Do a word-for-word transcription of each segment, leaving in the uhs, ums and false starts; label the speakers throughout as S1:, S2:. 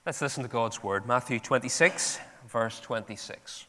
S1: Let's listen to God's word. Matthew twenty-six, verse twenty-six.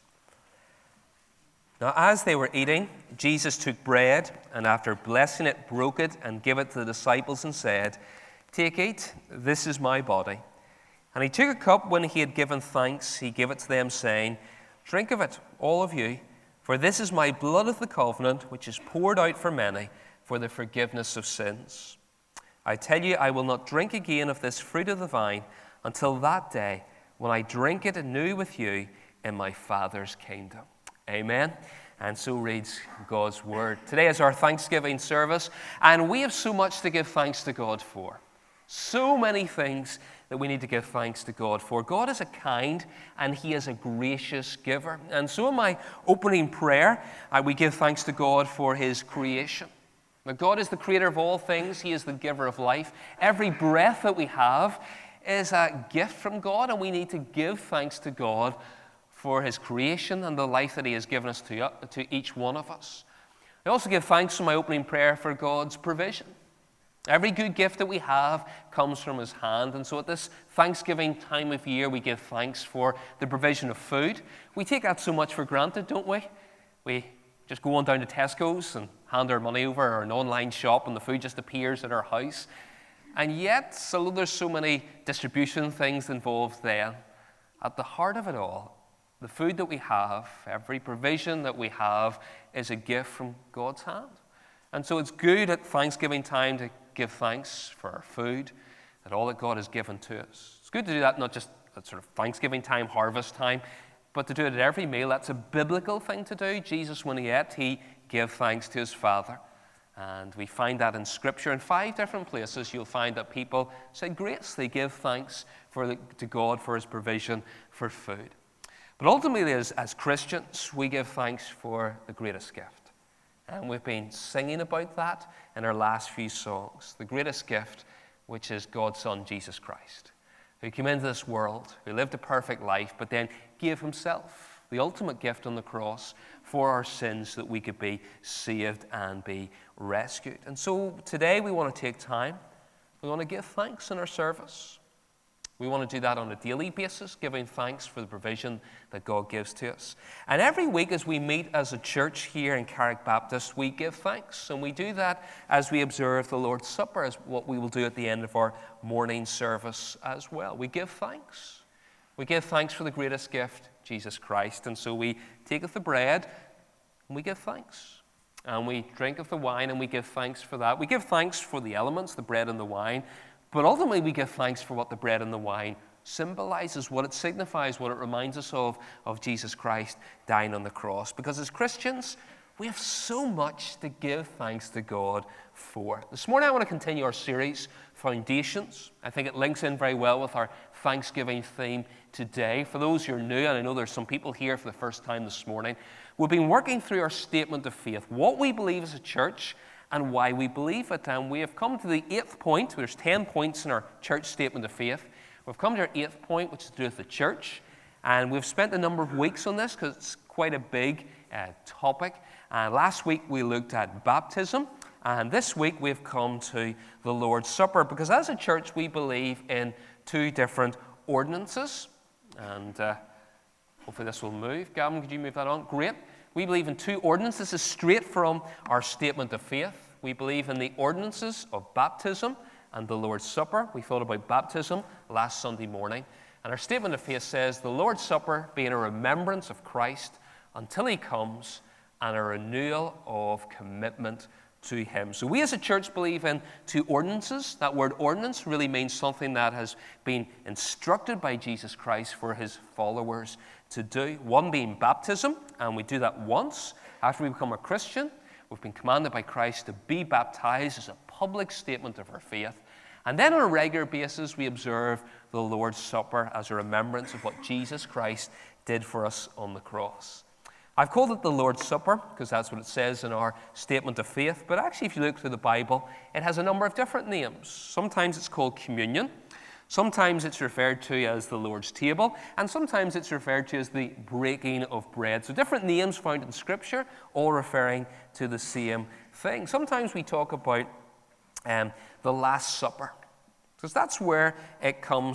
S1: Now, as they were eating, Jesus took bread, and after blessing it, broke it and gave it to the disciples and said, "Take, eat, this is my body." And he took a cup when he had given thanks. He gave it to them, saying, "Drink of it, all of you, for this is my blood of the covenant, which is poured out for many for the forgiveness of sins. I tell you, I will not drink again of this fruit of the vine until that day when I drink it anew with you in my Father's kingdom." Amen. And so reads God's word. Today is our Thanksgiving service, and we have so much to give thanks to God for. So many things that we need to give thanks to God for. God is a kind and He is a gracious giver. And so in my opening prayer, uh, we give thanks to God for His creation. Now, God is the creator of all things. He is the giver of life. Every breath that we have is a gift from God, and we need to give thanks to God for His creation and the life that He has given us to, uh, to each one of us. I also give thanks in my opening prayer for God's provision. Every good gift that we have comes from His hand, and so at this Thanksgiving time of year, we give thanks for the provision of food. We take that so much for granted, don't we? We just go on down to Tesco's and hand our money over, or an online shop, and the food just appears at our house. And yet, although there's so many distribution things involved then, at the heart of it all, the food that we have, every provision that we have, is a gift from God's hand. And so it's good at Thanksgiving time to give thanks for our food, and all that God has given to us. It's good to do that not just at sort of Thanksgiving time, harvest time, but to do it at every meal. That's a biblical thing to do. Jesus, when He ate, He gave thanks to His Father. And we find that in Scripture. In five different places, you'll find that people say grace. They give thanks for the, to God for His provision for food. But ultimately, as, as Christians, we give thanks for the greatest gift. And we've been singing about that in our last few songs. The greatest gift, which is God's Son, Jesus Christ, who came into this world, who lived a perfect life, but then gave Himself, the ultimate gift on the cross, for our sins, so that we could be saved and be rescued. And so today we want to take time. We want to give thanks in our service. We want to do that on a daily basis, giving thanks for the provision that God gives to us. And every week as we meet as a church here in Carrick Baptist, we give thanks. And we do that as we observe the Lord's Supper, as what we will do at the end of our morning service as well. We give thanks. We give thanks for the greatest gift, Jesus Christ. And so we take of the bread and we give thanks. And we drink of the wine and we give thanks for that. We give thanks for the elements, the bread and the wine. But ultimately, we give thanks for what the bread and the wine symbolizes, what it signifies, what it reminds us of, of Jesus Christ dying on the cross. Because as Christians, we have so much to give thanks to God for. This morning, I want to continue our series, Foundations. I think it links in very well with our Thanksgiving theme today. For those who are new, and I know there's some people here for the first time this morning, we've been working through our statement of faith, what we believe as a church, and why we believe it. And we have come to the eighth point. There's ten points in our church statement of faith. We've come to our eighth point, which is to do with the church. And we've spent a number of weeks on this because it's quite a big uh, topic. And last week we looked at baptism. And this week we've come to the Lord's Supper, because as a church we believe in two different ordinances. And uh, hopefully this will move. Gavin, could you move that on? Great. We believe in two ordinances. This is straight from our statement of faith. We believe in the ordinances of baptism and the Lord's Supper. We thought about baptism last Sunday morning. And our statement of faith says, the Lord's Supper being a remembrance of Christ until He comes, and a renewal of commitment to Him. So we as a church believe in two ordinances. That word ordinance really means something that has been instructed by Jesus Christ for His followers to do. One being baptism, and we do that once. After we become a Christian, we've been commanded by Christ to be baptized as a public statement of our faith. And then on a regular basis, we observe the Lord's Supper as a remembrance of what Jesus Christ did for us on the cross. I've called it the Lord's Supper because that's what it says in our statement of faith. But actually, if you look through the Bible, it has a number of different names. Sometimes it's called communion. Sometimes it's referred to as the Lord's table. And sometimes it's referred to as the breaking of bread. So different names found in Scripture, all referring to the same thing. Sometimes we talk about um, the Last Supper, because that's where it comes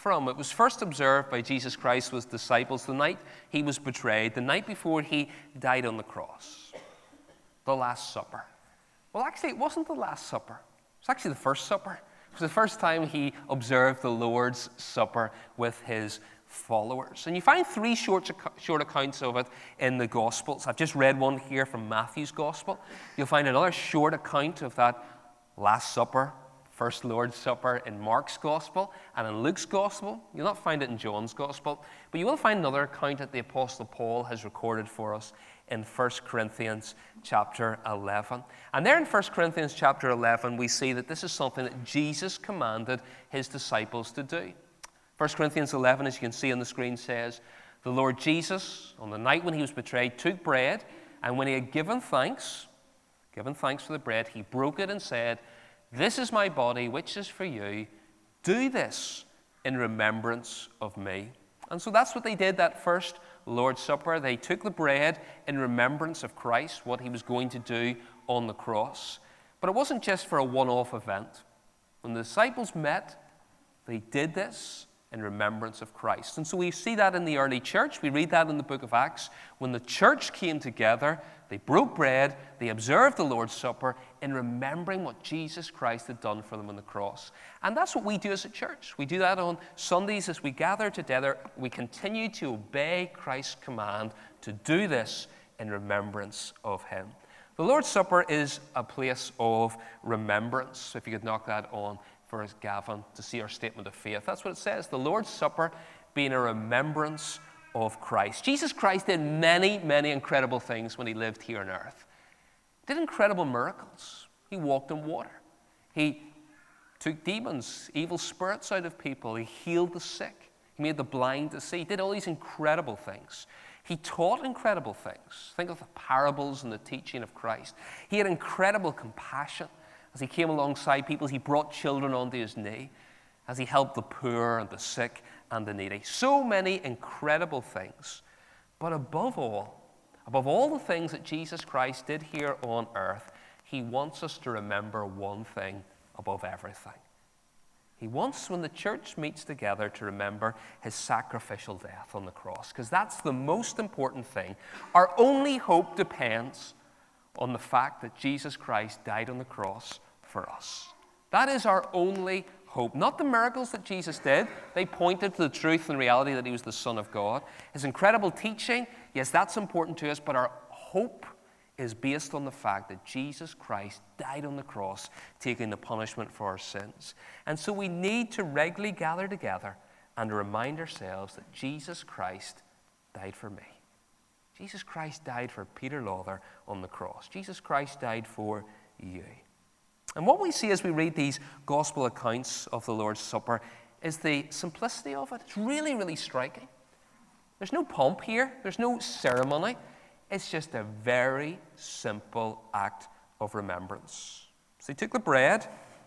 S1: from. It was first observed by Jesus Christ with disciples the night he was betrayed, the night before he died on the cross. The Last Supper. Well, actually, it wasn't the Last Supper. It was actually the First Supper. It was the first time he observed the Lord's Supper with his followers. And you find three short, short accounts of it in the Gospels. I've just read one here from Matthew's Gospel. You'll find another short account of that Last Supper, First Lord's Supper, in Mark's Gospel and in Luke's Gospel. You'll not find it in John's Gospel, but you will find another account that the Apostle Paul has recorded for us in First Corinthians chapter eleven. And there in First Corinthians chapter eleven, we see that this is something that Jesus commanded his disciples to do. First Corinthians eleven, as you can see on the screen, says, "The Lord Jesus, on the night when he was betrayed, took bread, and when he had given thanks, given thanks for the bread, he broke it and said, 'This is my body, which is for you. Do this in remembrance of me.'" And so that's what they did that first Lord's Supper. They took the bread in remembrance of Christ, what he was going to do on the cross. But it wasn't just for a one-off event. When the disciples met, they did this in remembrance of Christ. And so we see that in the early church. We read that in the book of Acts. When the church came together, they broke bread, they observed the Lord's Supper in remembering what Jesus Christ had done for them on the cross. And that's what we do as a church. We do that on Sundays as we gather together. We continue to obey Christ's command to do this in remembrance of him. The Lord's Supper is a place of remembrance. So if you could knock that on for us, Gavin, to see our statement of faith. That's what it says. The Lord's Supper being a remembrance of Christ. Jesus Christ did many, many incredible things when he lived here on earth. He did incredible miracles. He walked on water. He took demons, evil spirits out of people. He healed the sick. He made the blind to see. He did all these incredible things. He taught incredible things. Think of the parables and the teaching of Christ. He had incredible compassion. As he came alongside people, he brought children onto his knee. As he helped the poor and the sick and the needy. So many incredible things. But above all, above all the things that Jesus Christ did here on earth, he wants us to remember one thing above everything. He wants, when the church meets together, to remember his sacrificial death on the cross, because that's the most important thing. Our only hope depends on the fact that Jesus Christ died on the cross for us. That is our only hope. Not the miracles that Jesus did. They pointed to the truth and reality that he was the Son of God. His incredible teaching, yes, that's important to us, but our hope is based on the fact that Jesus Christ died on the cross, taking the punishment for our sins. And so we need to regularly gather together and to remind ourselves that Jesus Christ died for me. Jesus Christ died for Peter Lawther on the cross. Jesus Christ died for you. And what we see as we read these gospel accounts of the Lord's Supper is the simplicity of it. It's really, really striking. There's no pomp here. There's no ceremony. It's just a very simple act of remembrance. So they took the bread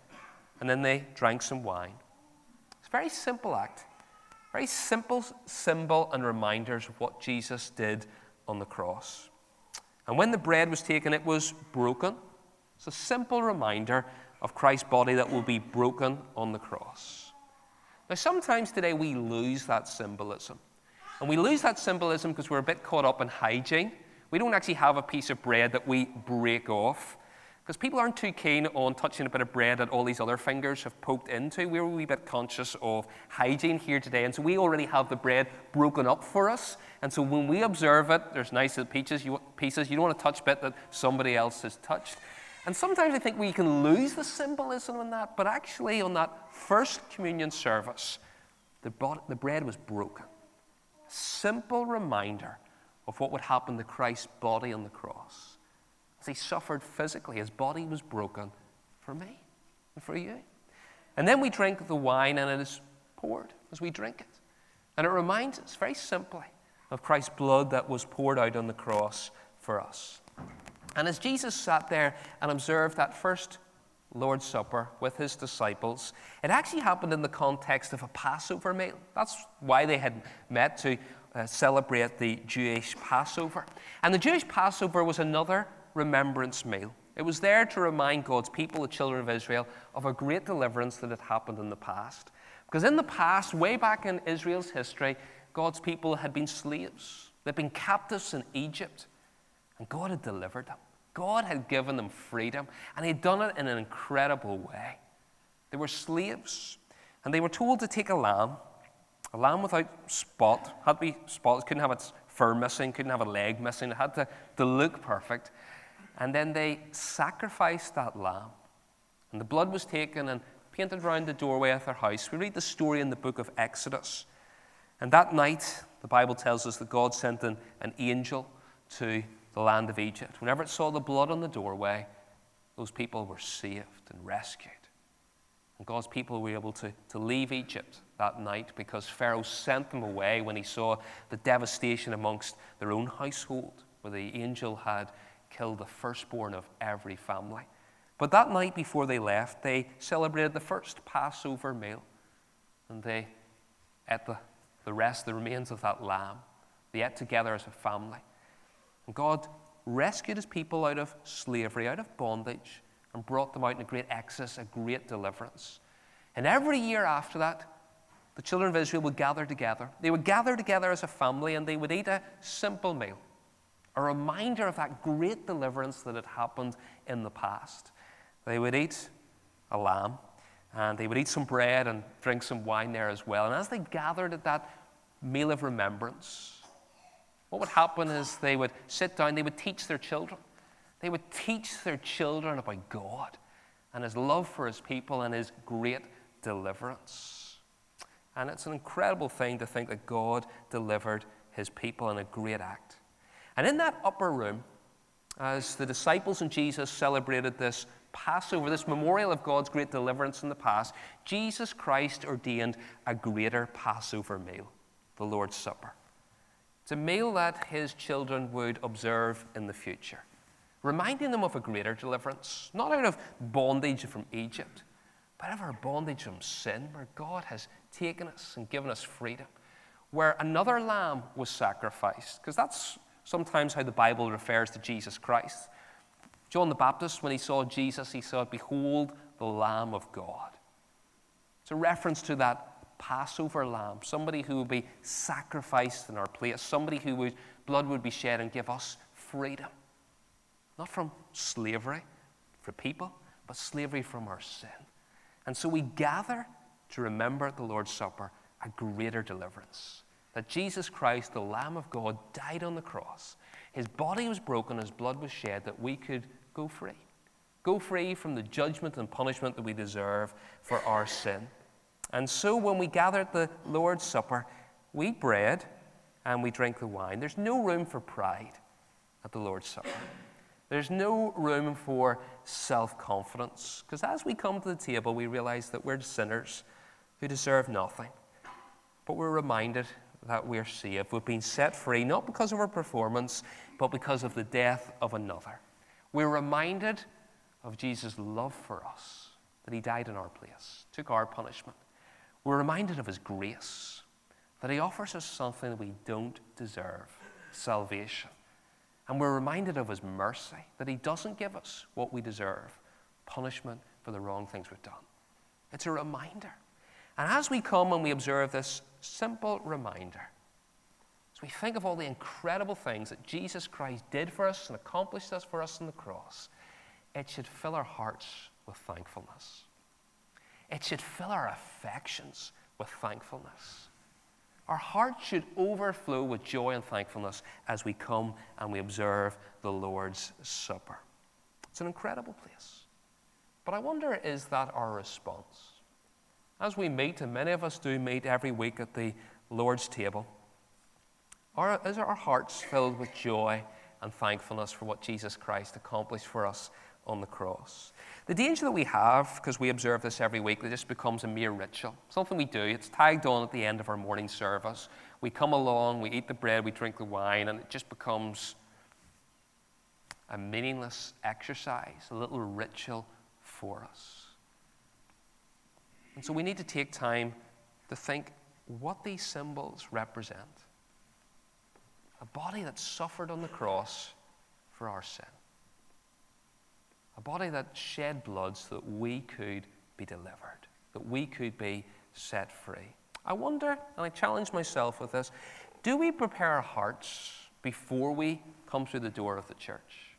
S1: and then they drank some wine. It's a very simple act. Very simple symbol and reminders of what Jesus did on the cross. And when the bread was taken, it was broken. It's a simple reminder of Christ's body that will be broken on the cross. Now, sometimes today we lose that symbolism. And we lose that symbolism because we're a bit caught up in hygiene. We don't actually have a piece of bread that we break off. Because people aren't too keen on touching a bit of bread that all these other fingers have poked into. We're a wee bit conscious of hygiene here today. And so we already have the bread broken up for us. And so when we observe it, there's nice little pieces you, pieces. You don't want to touch a bit that somebody else has touched. And sometimes I think we can lose the symbolism in that. But actually on that first communion service, the, the bread was broken. A simple reminder of what would happen to Christ's body on the cross. As he suffered physically, his body was broken for me and for you. And then we drink the wine and it is poured as we drink it. And it reminds us very simply of Christ's blood that was poured out on the cross for us. And as Jesus sat there and observed that first Lord's Supper with his disciples, it actually happened in the context of a Passover meal. That's why they had met, to uh, celebrate the Jewish Passover. And the Jewish Passover was another remembrance meal. It was there to remind God's people, the children of Israel, of a great deliverance that had happened in the past. Because in the past, way back in Israel's history, God's people had been slaves. They'd been captives in Egypt. And God had delivered them. God had given them freedom. And He'd done it in an incredible way. They were slaves. And they were told to take a lamb, a lamb without spot. Had to be spotless. Couldn't have its fur missing. Couldn't have a leg missing. It had to, to look perfect. And then they sacrificed that lamb. And the blood was taken and painted around the doorway of their house. We read the story in the book of Exodus. And that night, the Bible tells us that God sent an, an angel to the land of Egypt. Whenever it saw the blood on the doorway, those people were saved and rescued. And God's people were able to, to leave Egypt that night because Pharaoh sent them away when he saw the devastation amongst their own household, where the angel had killed the firstborn of every family. But that night before they left, they celebrated the first Passover meal. And they ate the, the rest, the remains of that lamb. They ate together as a family. And God rescued His people out of slavery, out of bondage, and brought them out in a great exodus, a great deliverance. And every year after that, the children of Israel would gather together. They would gather together as a family, and they would eat a simple meal, a reminder of that great deliverance that had happened in the past. They would eat a lamb, and they would eat some bread and drink some wine there as well. And as they gathered at that meal of remembrance, what would happen is they would sit down, they would teach their children. They would teach their children about God and His love for His people and His great deliverance. And it's an incredible thing to think that God delivered His people in a great act. And in that upper room, as the disciples and Jesus celebrated this Passover, this memorial of God's great deliverance in the past, Jesus Christ ordained a greater Passover meal, the Lord's Supper. It's a meal that His children would observe in the future, reminding them of a greater deliverance, not out of bondage from Egypt, but out of our bondage from sin, where God has taken us and given us freedom, where another lamb was sacrificed, because that's sometimes how the Bible refers to Jesus Christ. John the Baptist, when he saw Jesus, he said, "Behold, the Lamb of God." It's a reference to that Passover lamb, somebody who would be sacrificed in our place, somebody who would, blood would be shed and give us freedom. Not from slavery for people, but slavery from our sin. And so we gather to remember at the Lord's Supper a greater deliverance. That Jesus Christ, the Lamb of God, died on the cross. His body was broken, His blood was shed, that we could go free. Go free from the judgment and punishment that we deserve for our sin. And so when we gather at the Lord's Supper, we eat bread and we drink the wine. There's no room for pride at the Lord's Supper. There's no room for self-confidence. Because as we come to the table, we realize that we're sinners who deserve nothing. But we're reminded that we're saved. We've been set free, not because of our performance, but because of the death of another. We're reminded of Jesus' love for us, that He died in our place, took our punishment. We're reminded of His grace, that He offers us something that we don't deserve, salvation. And we're reminded of His mercy, that He doesn't give us what we deserve, punishment for the wrong things we've done. It's a reminder. And as we come and we observe this simple reminder, as we think of all the incredible things that Jesus Christ did for us and accomplished us for us on the cross, it should fill our hearts with thankfulness. It should fill our affections with thankfulness. Our hearts should overflow with joy and thankfulness as we come and we observe the Lord's Supper. It's an incredible place. But I wonder, is that our response? As we meet, and many of us do meet every week at the Lord's table, are, is our hearts filled with joy and thankfulness for what Jesus Christ accomplished for us on the cross? The danger that we have, because we observe this every week, that this becomes a mere ritual, something we do. It's tagged on at the end of our morning service. We come along, we eat the bread, we drink the wine, and it just becomes a meaningless exercise, a little ritual for us. And so we need to take time to think what these symbols represent. A body that suffered on the cross for our sin. A body that shed blood so that we could be delivered, that we could be set free. I wonder, and I challenge myself with this, do we prepare our hearts before we come through the door of the church?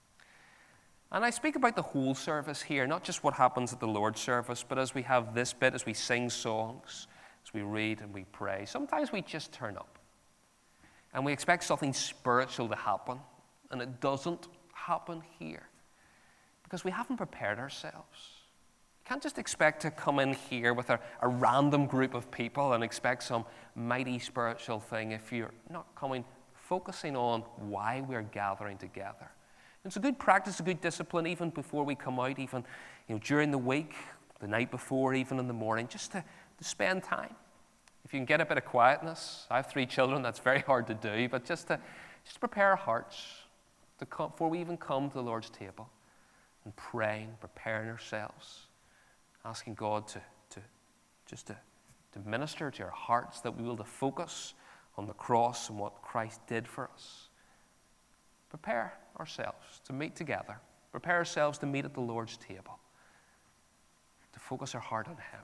S1: And I speak about the whole service here, not just what happens at the Lord's service, but as we have this bit, as we sing songs, as we read and we pray. Sometimes we just turn up and we expect something spiritual to happen, and it doesn't happen here because we haven't prepared ourselves. You can't just expect to come in here with a, a random group of people and expect some mighty spiritual thing if you're not coming, focusing on why we're gathering together. It's a good practice, a good discipline, even before we come out, even you know, during the week, the night before, even in the morning, just to, to spend time. If you can get a bit of quietness, I have three children, that's very hard to do, but just to just prepare our hearts to come, before we even come to the Lord's table, and praying, preparing ourselves, asking God to, to just to, to minister to our hearts, that we will to focus on the cross and what Christ did for us. Prepare ourselves to meet together. Prepare ourselves to meet at the Lord's table. To focus our heart on Him.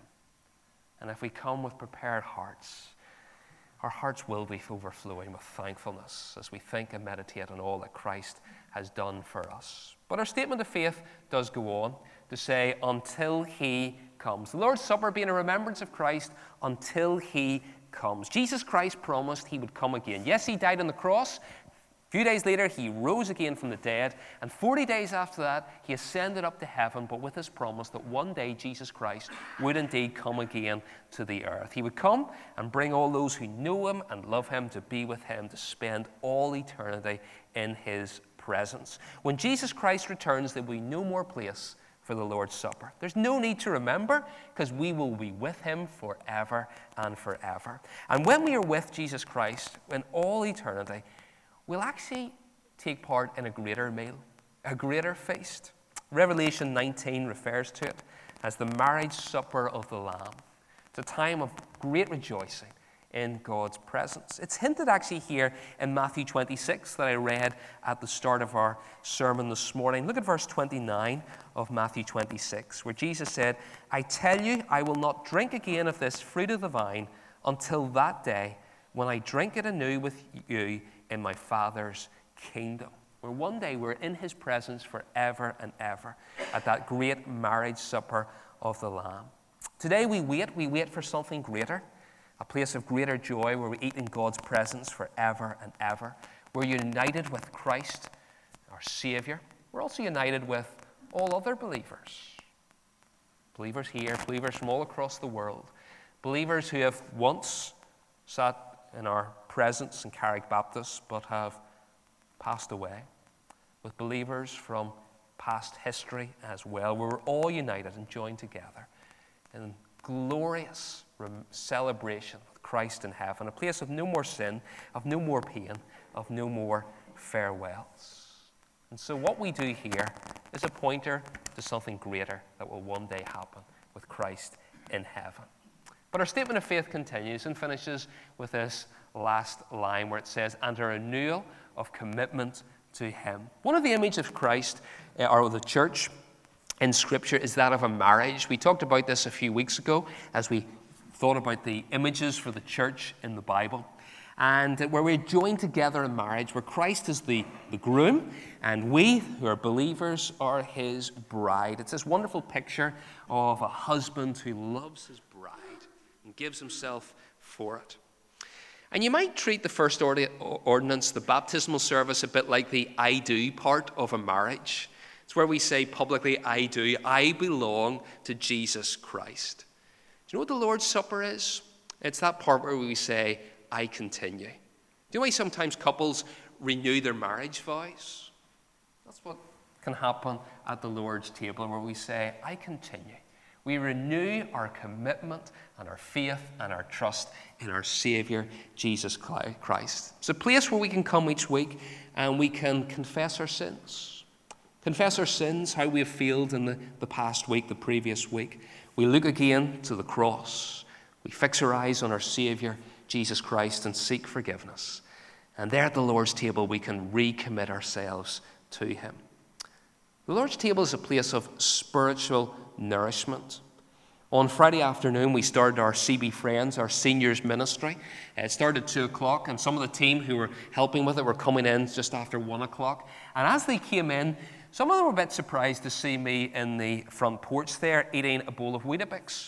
S1: And if we come with prepared hearts, our hearts will be overflowing with thankfulness as we think and meditate on all that Christ has done for us. But our statement of faith does go on to say, until He comes. The Lord's Supper being a remembrance of Christ until He comes. Jesus Christ promised He would come again. Yes, He died on the cross. A few days later, He rose again from the dead, and forty days after that, He ascended up to heaven, but with His promise that one day Jesus Christ would indeed come again to the earth. He would come and bring all those who know Him and love Him to be with Him, to spend all eternity in His presence. When Jesus Christ returns, there will be no more place for the Lord's Supper. There's no need to remember, because we will be with Him forever and forever. And when we are with Jesus Christ in all eternity, we'll actually take part in a greater meal, a greater feast. Revelation nineteen refers to it as the marriage supper of the Lamb. It's a time of great rejoicing in God's presence. It's hinted actually here in Matthew twenty-six that I read at the start of our sermon this morning. Look at verse twenty-nine of Matthew twenty-six, where Jesus said, I tell you, I will not drink again of this fruit of the vine until that day when I drink it anew with you in my Father's kingdom. Where one day we're in His presence forever and ever at that great marriage supper of the Lamb. Today we wait, we wait for something greater, a place of greater joy where we eat in God's presence forever and ever. We're united with Christ, our Savior. We're also united with all other believers. Believers here, believers from all across the world, believers who have once sat in our presence in Carrick Baptist, but have passed away, with believers from past history as well. We're all united and joined together in glorious celebration with Christ in heaven, a place of no more sin, of no more pain, of no more farewells. And so what we do here is a pointer to something greater that will one day happen with Christ in heaven. But our statement of faith continues and finishes with this last line where it says, and a renewal of commitment to Him. One of the images of Christ, uh, or the church in Scripture, is that of a marriage. We talked about this a few weeks ago as we thought about the images for the church in the Bible. And uh, where we're joined together in marriage, where Christ is the, the groom, and we, who are believers, are His bride. It's this wonderful picture of a husband who loves his bride and gives himself for it. And you might treat the first ordinance, the baptismal service, a bit like the I do part of a marriage. It's where we say publicly, I do, I belong to Jesus Christ. Do you know what the Lord's Supper is? It's that part where we say, I continue. Do you know why sometimes couples renew their marriage vows? That's what can happen at the Lord's table, where we say, I continue. We renew our commitment and our faith and our trust in our Savior, Jesus Christ. It's a place where we can come each week and we can confess our sins. Confess our sins, how we have failed in the, the past week, the previous week. We look again to the cross. We fix our eyes on our Savior, Jesus Christ, and seek forgiveness. And there at the Lord's table, we can recommit ourselves to Him. The Lord's table is a place of spiritual nourishment. On Friday afternoon, we started our C B Friends, our seniors ministry. It started at two o'clock, and some of the team who were helping with it were coming in just after one o'clock. And as they came in, some of them were a bit surprised to see me in the front porch there eating a bowl of Weetabix.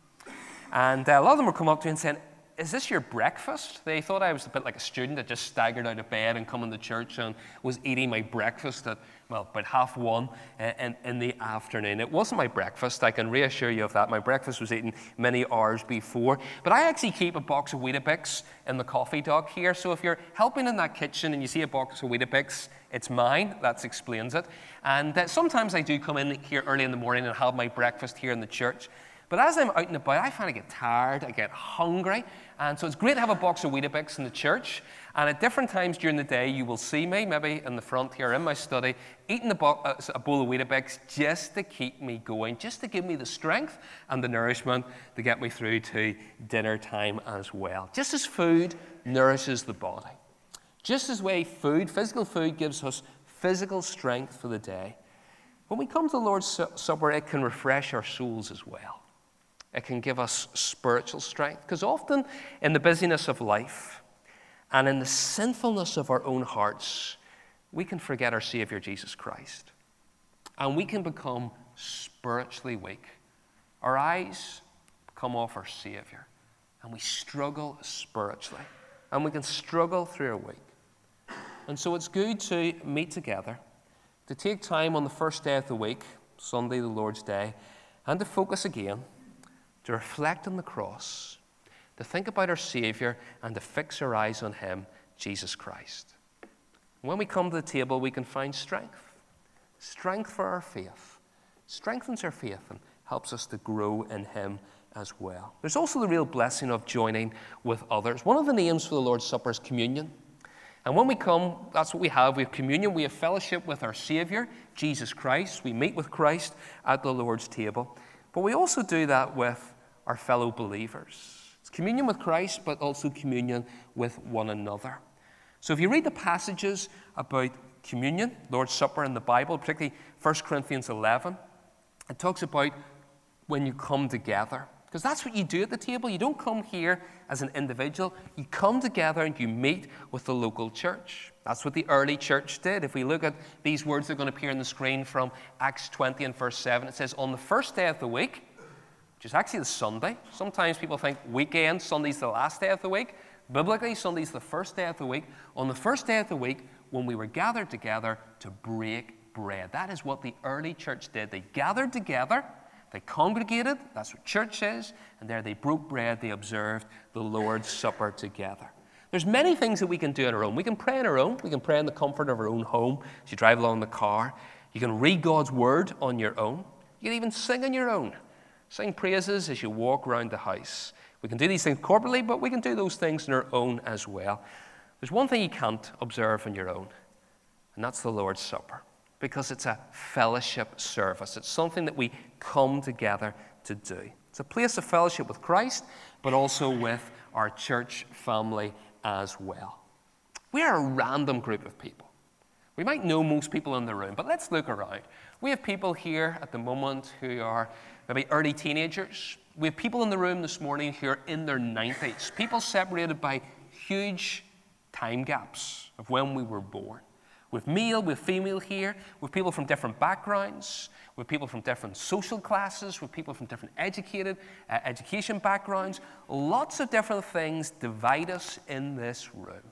S1: And uh, a lot of them were coming up to me and saying, "Is this your breakfast?" They thought I was a bit like a student that just staggered out of bed and come into church and was eating my breakfast at, well, about half one uh, in, in the afternoon. It wasn't my breakfast, I can reassure you of that. My breakfast was eaten many hours before. But I actually keep a box of Weetabix in the coffee dock here. So if you're helping in that kitchen and you see a box of Weetabix, it's mine. That explains it. And uh, sometimes I do come in here early in the morning and have my breakfast here in the church. But as I'm out and about, I find I get tired, I get hungry, and so it's great to have a box of Weetabix in the church. And at different times during the day, you will see me, maybe in the front here in my study, eating a, bo- a bowl of Weetabix just to keep me going, just to give me the strength and the nourishment to get me through to dinner time as well. Just as food nourishes the body, just as way food, physical food, gives us physical strength for the day, when we come to the Lord's Supper, it can refresh our souls as well. It can give us spiritual strength. Because often in the busyness of life and in the sinfulness of our own hearts, we can forget our Savior, Jesus Christ. And we can become spiritually weak. Our eyes come off our Savior. And we struggle spiritually. And we can struggle through a week. And so it's good to meet together, to take time on the first day of the week, Sunday, the Lord's Day, and to focus again, to reflect on the cross, to think about our Savior, and to fix our eyes on Him, Jesus Christ. When we come to the table, we can find strength. Strength for our faith. Strengthens our faith and helps us to grow in Him as well. There's also the real blessing of joining with others. One of the names for the Lord's Supper is communion. And when we come, that's what we have. We have communion. We have fellowship with our Savior, Jesus Christ. We meet with Christ at the Lord's table. But we also do that with our fellow believers. It's communion with Christ, but also communion with one another. So if you read the passages about communion, Lord's Supper in the Bible, particularly First Corinthians eleven, it talks about when you come together. Because that's what you do at the table. You don't come here as an individual. You come together and you meet with the local church. That's what the early church did. If we look at these words that are going to appear on the screen from Acts twenty and verse seven, it says, on the first day of the week, which is actually the Sunday. Sometimes people think weekend, Sunday's the last day of the week. Biblically, Sunday's the first day of the week. On the first day of the week, when we were gathered together to break bread. That is what the early church did. They gathered together. They congregated, that's what church is, and there they broke bread, they observed the Lord's Supper together. There's many things that we can do on our own. We can pray on our own. We can pray in the comfort of our own home as you drive along in the car. You can read God's Word on your own. You can even sing on your own. Sing praises as you walk around the house. We can do these things corporately, but we can do those things on our own as well. There's one thing you can't observe on your own, and that's the Lord's Supper. Because it's a fellowship service. It's something that we come together to do. It's a place of fellowship with Christ, but also with our church family as well. We are a random group of people. We might know most people in the room, but let's look around. We have people here at the moment who are maybe early teenagers. We have people in the room this morning who are in their nineties. People separated by huge time gaps of when we were born. With male, with female here, with people from different backgrounds, with people from different social classes, with people from different educated uh, education backgrounds. Lots of different things divide us in this room.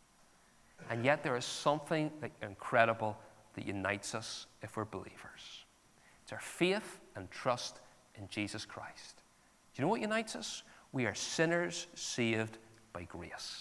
S1: And yet there is something that incredible that unites us if we're believers. It's our faith and trust in Jesus Christ. Do you know what unites us? We are sinners saved by grace.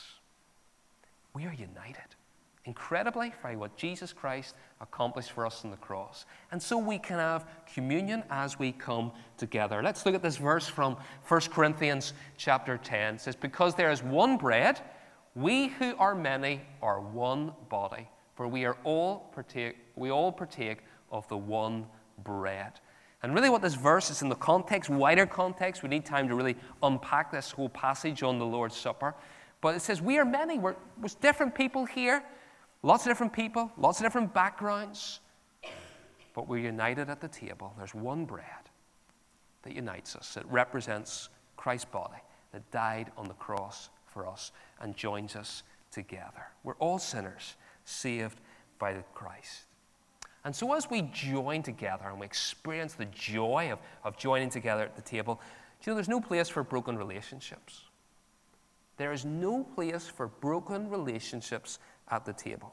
S1: We are united. Incredibly, by what Jesus Christ accomplished for us on the cross. And so we can have communion as we come together. Let's look at this verse from First Corinthians chapter ten. It says, because there is one bread, we who are many are one body, for we are all partake, we all partake of the one bread. And really what this verse is in the context, wider context, we need time to really unpack this whole passage on the Lord's Supper. But it says we are many. We're, there's different people here. Lots of different people, lots of different backgrounds, but we're united at the table. There's one bread. that unites us. It represents Christ's body that died on the cross for us and joins us together. We're all sinners saved by Christ. And so as we join together and we experience the joy of, of joining together at the table, you know, there's no place for broken relationships. There is no place for broken relationships at the table.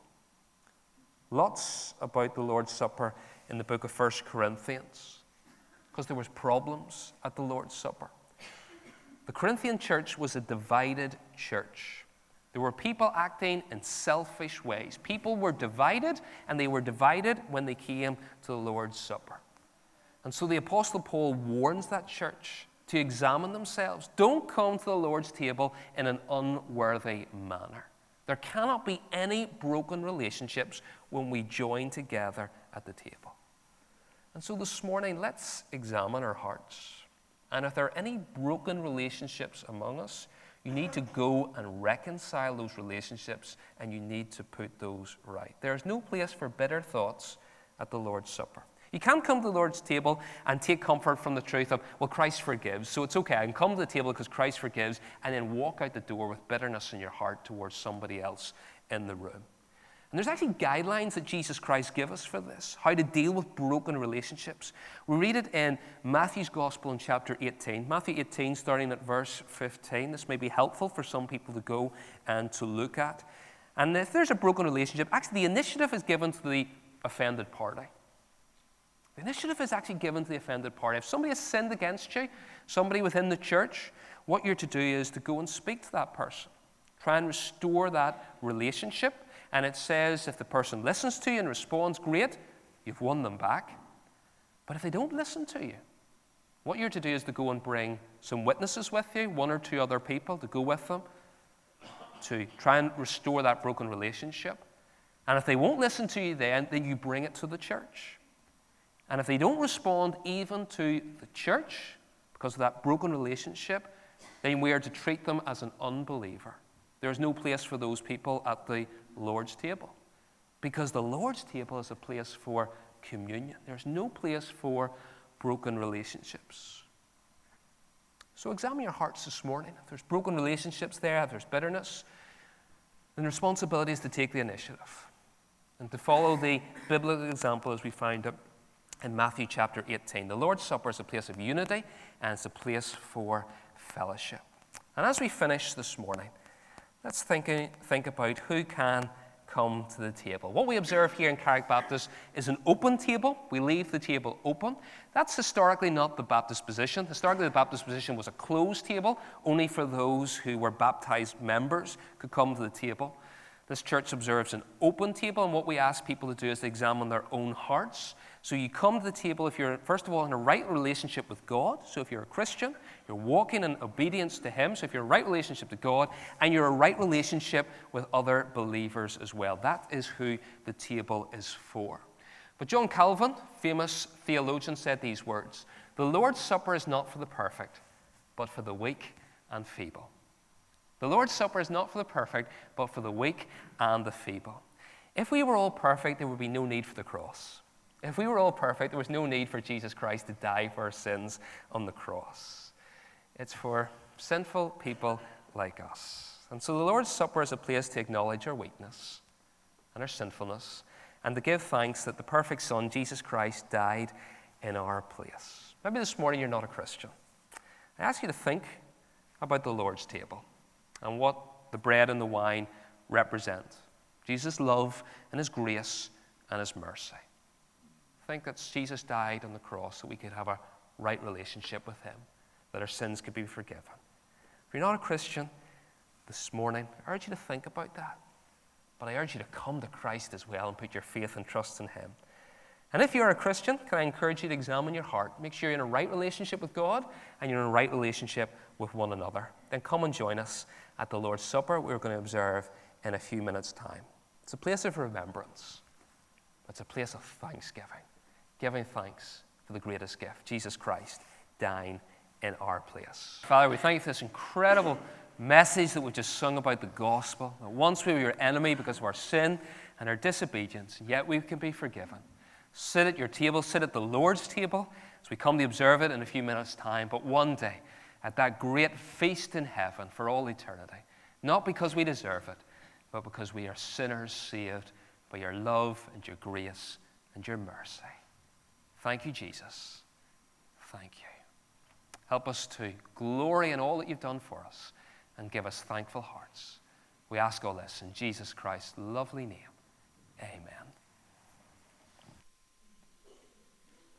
S1: Lots about the Lord's Supper in the book of First Corinthians, because there was problems at the Lord's Supper. The Corinthian church was a divided church. There were people acting in selfish ways. People were divided, and they were divided when they came to the Lord's Supper. And so the Apostle Paul warns that church to examine themselves. Don't come to the Lord's table in an unworthy manner. There cannot be any broken relationships when we join together at the table. And so this morning, let's examine our hearts. And if there are any broken relationships among us, you need to go and reconcile those relationships, and you need to put those right. There is no place for bitter thoughts at the Lord's Supper. You can't come to the Lord's table and take comfort from the truth of, well, Christ forgives, so it's okay. I can come to the table because Christ forgives, and then walk out the door with bitterness in your heart towards somebody else in the room. And there's actually guidelines that Jesus Christ gives us for this, how to deal with broken relationships. We read it in Matthew's Gospel in chapter eighteen. Matthew eighteen, starting at verse fifteen. This may be helpful for some people to go and to look at. And if there's a broken relationship, actually the initiative is given to the offended party. The initiative is actually given to the offended party. If somebody has sinned against you, somebody within the church, what you're to do is to go and speak to that person. Try and restore that relationship. And it says if the person listens to you and responds, great, you've won them back. But if they don't listen to you, what you're to do is to go and bring some witnesses with you, one or two other people to go with them, to try and restore that broken relationship. And if they won't listen to you then, then you bring it to the church. And if they don't respond even to the church because of that broken relationship, then we are to treat them as an unbeliever. There is no place for those people at the Lord's table, because the Lord's table is a place for communion. There's no place for broken relationships. So examine your hearts this morning. If there's broken relationships there, if there's bitterness, then the responsibility is to take the initiative and to follow the biblical example as we find it in Matthew chapter eighteen. The Lord's Supper is a place of unity, and it's a place for fellowship. And as we finish this morning, let's think, think about who can come to the table. What we observe here in Carrick Baptist is an open table. We leave the table open. That's historically not the Baptist position. Historically, the Baptist position was a closed table. Only for those who were baptized members could come to the table. This church observes an open table, and what we ask people to do is to examine their own hearts. So you come to the table if you're, first of all, in a right relationship with God. So if you're a Christian, you're walking in obedience to Him. So if you're a right relationship to God, and you're a right relationship with other believers as well. That is who the table is for. But John Calvin, famous theologian, said these words: "The Lord's Supper is not for the perfect, but for the weak and feeble." The Lord's Supper is not for the perfect, but for the weak and the feeble. If we were all perfect, there would be no need for the cross. If we were all perfect, there was no need for Jesus Christ to die for our sins on the cross. It's for sinful people like us. And so the Lord's Supper is a place to acknowledge our weakness and our sinfulness, and to give thanks that the perfect Son, Jesus Christ, died in our place. Maybe this morning you're not a Christian. I ask you to think about the Lord's table and what the bread and the wine represent. Jesus' love and His grace and His mercy. Think that Jesus died on the cross so we could have a right relationship with Him, that our sins could be forgiven. If you're not a Christian this morning, I urge you to think about that. But I urge you to come to Christ as well and put your faith and trust in Him. And if you're a Christian, can I encourage you to examine your heart? Make sure you're in a right relationship with God and you're in a right relationship with one another. Then come and join us at the Lord's Supper we're going to observe in a few minutes' time. It's a place of remembrance. It's a place of thanksgiving, giving thanks for the greatest gift, Jesus Christ dying in our place. Father, we thank you for this incredible message that we've just sung about the gospel. That once we were your enemy because of our sin and our disobedience, yet we can be forgiven. sit at your table, sit at the Lord's table as we come to observe it in a few minutes' time, but one day at that great feast in heaven for all eternity, not because we deserve it, but because we are sinners saved by your love and your grace and your mercy. Thank you, Jesus. Thank you. Help us to glory in all that you've done for us and give us thankful hearts. We ask all this in Jesus Christ's lovely name. Amen.